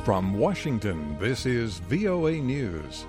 From Washington, this is VOA News.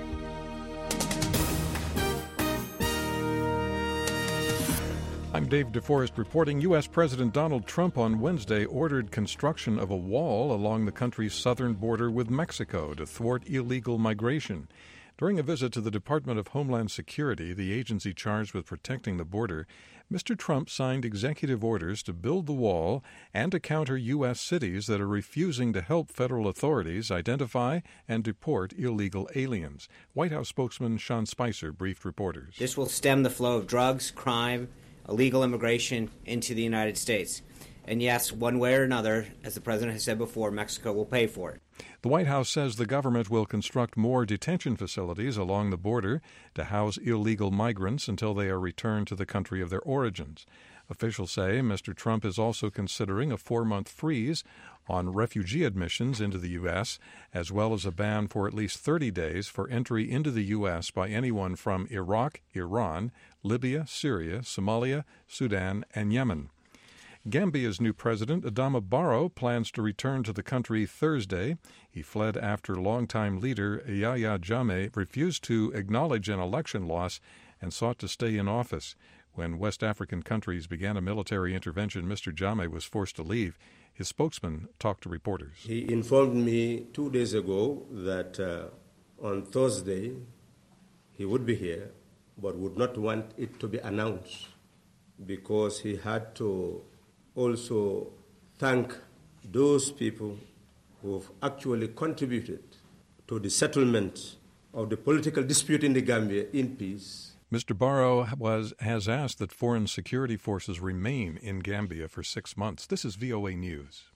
I'm Dave DeForest reporting. U.S. President Donald Trump on Wednesday ordered construction of a wall along the country's southern border with Mexico to thwart illegal migration. During a visit to the Department of Homeland Security, the agency charged with protecting the border, Mr. Trump signed executive orders to build the wall and to counter U.S. cities that are refusing to help federal authorities identify and deport illegal aliens. White House spokesman Sean Spicer briefed reporters. This will stem the flow of drugs, crime, illegal immigration into the United States. And yes, one way or another, as the president has said before, Mexico will pay for it. The White House says the government will construct more detention facilities along the border to house illegal migrants until they are returned to the country of their origins. Officials say Mr. Trump is also considering a 4-month freeze on refugee admissions into the U.S., as well as a ban for at least 30 days for entry into the U.S. by anyone from Iraq, Iran, Libya, Syria, Somalia, Sudan, and Yemen. Gambia's new president, Adama Barrow, plans to return to the country Thursday. He fled after longtime leader Yahya Jammeh refused to acknowledge an election loss and sought to stay in office. When West African countries began a military intervention, Mr. Jammeh was forced to leave. His spokesman talked to reporters. He informed me 2 days ago that on Thursday he would be here, but would not want it to be announced because he had to also thank those people who have actually contributed to the settlement of the political dispute in the Gambia in peace. Mr. Barrow has asked that foreign security forces remain in Gambia for 6 months. This is VOA News.